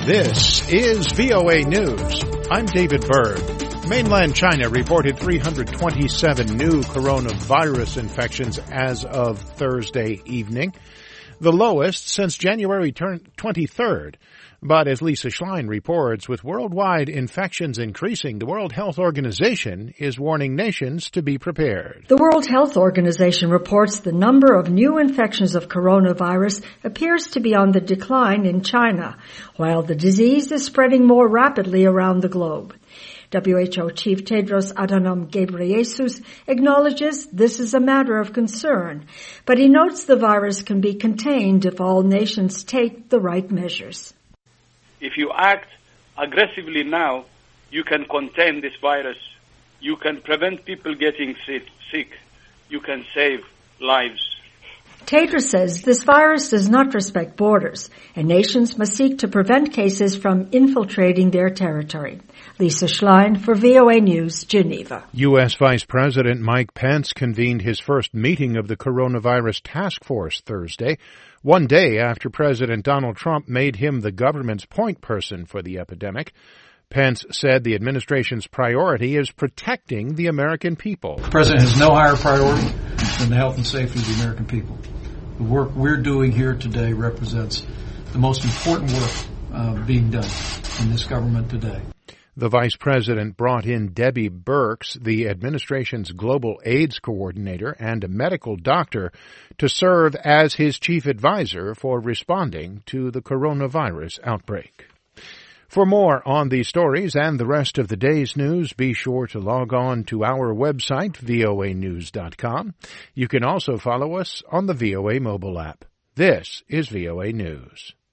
This is VOA News. I'm David Berg. Mainland China reported 327 new coronavirus infections as of Thursday evening, the lowest since January 23rd. But as Lisa Schlein reports, with worldwide infections increasing, the World Health Organization is warning nations to be prepared. The World Health Organization reports the number of new infections of coronavirus appears to be on the decline in China, while the disease is spreading more rapidly around the globe. WHO Chief Tedros Adhanom Ghebreyesus acknowledges this is a matter of concern, but he notes the virus can be contained if all nations take the right measures. If you act aggressively now, you can contain this virus. You can prevent people getting sick. You can save lives. Tedros says this virus does not respect borders, and nations must seek to prevent cases from infiltrating their territory. Lisa Schlein for VOA News, Geneva. U.S. Vice President Mike Pence convened his first meeting of the Coronavirus Task Force Thursday, one day after President Donald Trump made him the government's point person for the epidemic. Pence said the administration's priority is protecting the American people. The president has no higher priority than the health and safety of the American people. The work we're doing here today represents the most important work being done in this government today. The vice president brought in Debbie Birx, the administration's global AIDS coordinator and a medical doctor, to serve as his chief advisor for responding to the coronavirus outbreak. For more on these stories and the rest of the day's news, be sure to log on to our website, voanews.com. You can also follow us on the VOA mobile app. This is VOA News.